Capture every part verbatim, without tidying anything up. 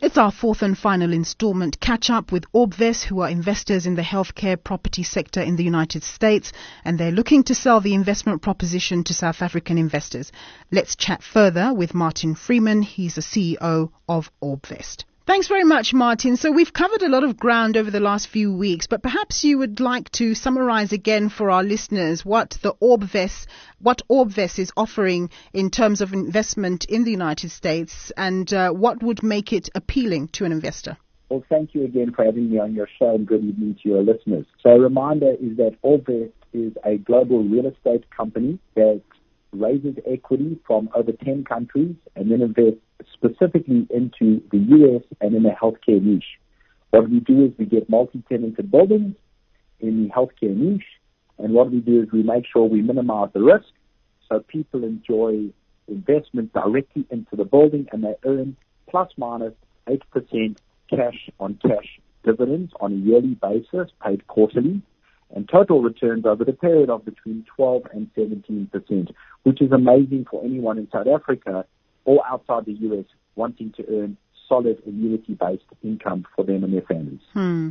It's our fourth and final installment catch-up with Orbvest, who are investors in the healthcare property sector in the United States, and they're looking to sell the investment proposition to South African investors. Let's chat further with Martin Freeman. He's the C E O of Orbvest. Thanks very much, Martin. So we've covered a lot of ground over the last few weeks, but perhaps you would like to summarize again for our listeners what the Orbvest, what Orbvest is offering in terms of investment in the United States, and uh, what would make it appealing to an investor. Well, thank you again for having me on your show, and good evening to your listeners. So a reminder is that Orbvest is a global real estate company that raises equity from over ten countries and then invests specifically into the U S and in the healthcare niche. What we do is we get multi-tenanted buildings in the healthcare niche, and what we do is we make sure we minimize the risk so people enjoy investment directly into the building, and they earn plus minus eight percent cash on cash dividends on a yearly basis paid quarterly, and total returns over the period of between twelve and seventeen percent, which is amazing for anyone in South Africa or outside the U S wanting to earn solid annuity-based income for them and their families. Hmm.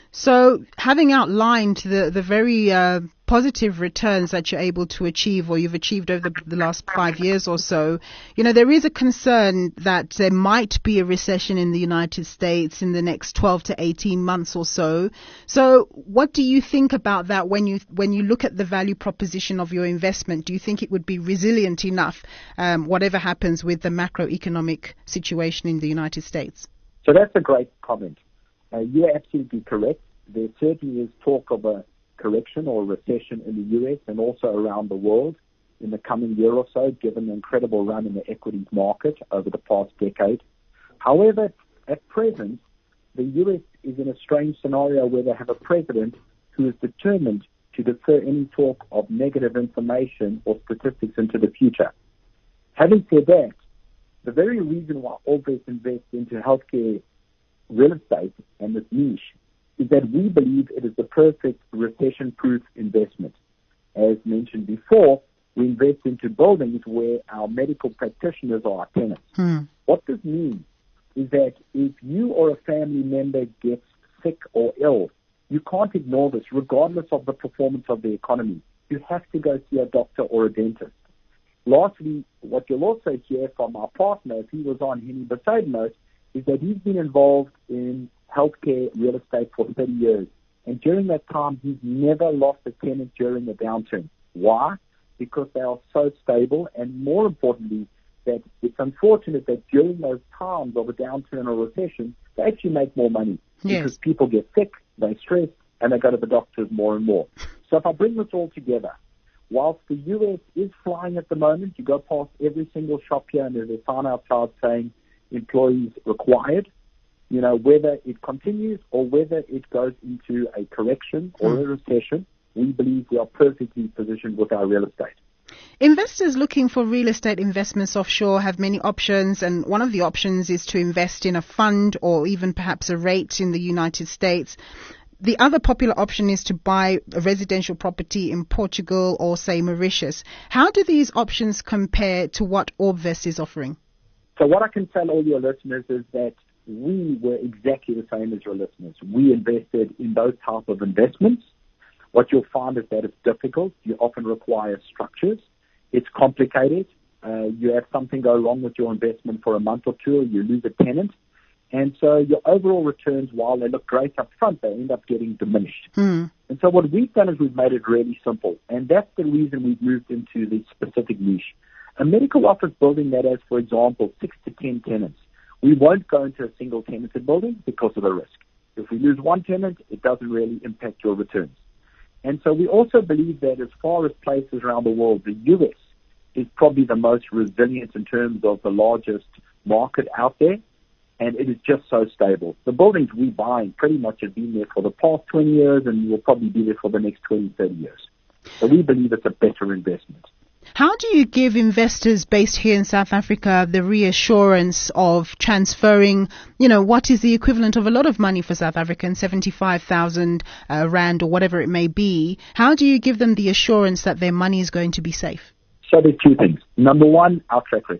So having outlined the, the very uh, positive returns that you're able to achieve, or you've achieved over the, the last five years or so, you know, there is a concern that there might be a recession in the United States in the next twelve to eighteen months or so. So what do you think about that when you when you look at the value proposition of your investment? Do you think it would be resilient enough, um, whatever happens with the macroeconomic situation in the United States? So that's a great comment. Uh, you're absolutely correct. There certainly is talk of a correction or recession in the U S and also around the world in the coming year or so, given the incredible run in the equities market over the past decade. However, at present, the U S is in a strange scenario where they have a president who is determined to defer any talk of negative information or statistics into the future. Having said that, the very reason why Orbvest invests into healthcare real estate and this niche is that we believe it is the perfect recession-proof investment. As mentioned before, we invest into buildings where our medical practitioners are our tenants. Hmm. What this means is that if you or a family member gets sick or ill, you can't ignore this regardless of the performance of the economy. You have to go see a doctor or a dentist. Lastly, what you'll also hear from our partner, if he was on Henny Beside Note, is that he's been involved in healthcare real estate for thirty years. And during that time, he's never lost a tenant during a downturn. Why? Because they are so stable, and more importantly, that it's unfortunate that during those times of a downturn or recession, they actually make more money. Yes. Because people get sick, they stress, and they go to the doctors more and more. So if I bring this all together, whilst the U S is flying at the moment, you go past every single shop here and there's a sign outside saying employees required, you know, whether it continues or whether it goes into a correction or a recession, we believe we are perfectly positioned with our real estate. Investors looking for real estate investments offshore have many options, and one of the options is to invest in a fund or even perhaps a REIT in the United States. The other popular option is to buy a residential property in Portugal or, say, Mauritius. How do these options compare to what Orbvest is offering? So what I can tell all your listeners is that we were exactly the same as your listeners. We invested in those type of investments. What you'll find is that it's difficult. You often require structures. It's complicated. Uh, you have something go wrong with your investment for a month or two, or you lose a tenant. And so your overall returns, while they look great up front, they end up getting diminished. Mm. And so what we've done is we've made it really simple. And that's the reason we've moved into this specific niche. A medical office building that has, for example, six to ten tenants. We won't go into a single tenanted building because of the risk. If we lose one tenant, it doesn't really impact your returns. And so we also believe that as far as places around the world, the U S is probably the most resilient in terms of the largest market out there, and it is just so stable. The buildings we buy pretty much have been there for the past twenty years and will probably be there for the next twenty, thirty years. So we believe it's a better investment. How do you give investors based here in South Africa the reassurance of transferring, you know, what is the equivalent of a lot of money for South Africans, seventy-five thousand uh, rand or whatever it may be? How do you give them the assurance that their money is going to be safe? So there are two things. Number one, our track record.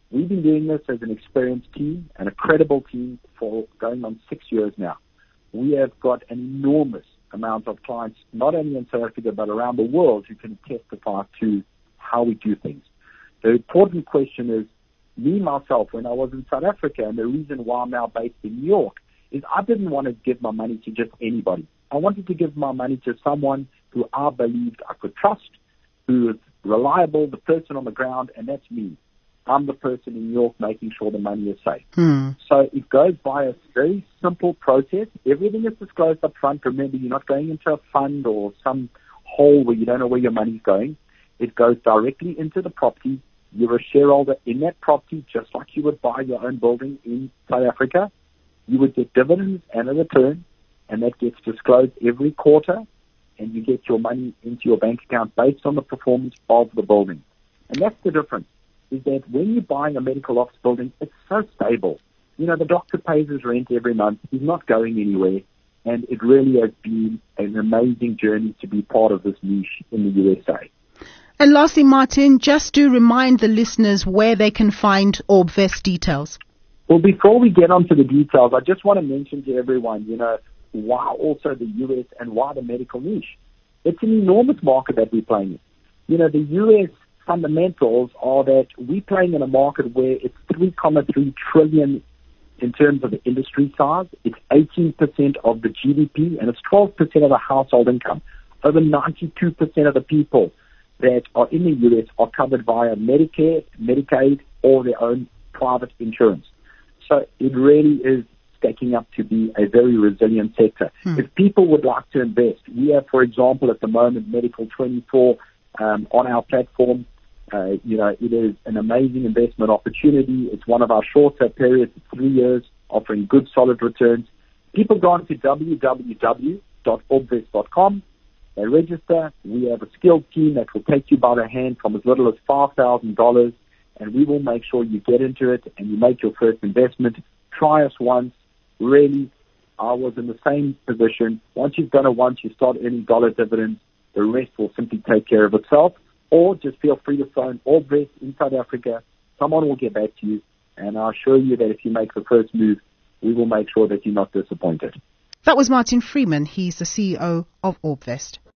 We've been doing this as an experienced team and a credible team for going on six years now. We have got an enormous amount of clients, not only in South Africa, but around the world, who can testify to how we do things. The important question is, me, myself, when I was in South Africa, and the reason why I'm now based in New York, is I didn't want to give my money to just anybody. I wanted to give my money to someone who I believed I could trust, who is reliable, the person on the ground, and that's me. I'm the person in New York making sure the money is safe. Hmm. So it goes by a very simple process. Everything is disclosed up front. Remember, you're not going into a fund or some hole where you don't know where your money's going. It goes directly into the property. You're a shareholder in that property, just like you would buy your own building in South Africa. You would get dividends and a return, and that gets disclosed every quarter, and you get your money into your bank account based on the performance of the building. And that's the difference, is that when you're buying a medical office building, it's so stable. You know, the doctor pays his rent every month. He's not going anywhere. And it really has been an amazing journey to be part of this niche in the U S A. And lastly, Martin, just to remind the listeners where they can find Orbvest details. Well, before we get on to the details, I just want to mention to everyone, you know, why also the U S and why the medical niche. It's an enormous market that we're playing in. You know, the U S fundamentals are that we're playing in a market where it's three point three trillion in terms of the industry size. It's eighteen percent of the G D P, and it's twelve percent of the household income. Over ninety-two percent of the people that are in the U S are covered via Medicare, Medicaid, or their own private insurance. So it really is stacking up to be a very resilient sector. Hmm. If people would like to invest, we have, for example, at the moment, Medical twenty-four um, on our platform. Uh, you know, it is an amazing investment opportunity. It's one of our shorter periods, three years, offering good, solid returns. People go on to w w w dot orbvest dot com. They register. We have a skilled team that will take you by the hand from as little as five thousand dollars, and we will make sure you get into it and you make your first investment. Try us once. Really, I was in the same position. Once you've done it once, you start earning dollar dividends. The rest will simply take care of itself. Or just feel free to phone Orbvest in South Africa. Someone will get back to you, and I assure you that if you make the first move, we will make sure that you're not disappointed. That was Martin Freeman. He's the C E O of Orbvest.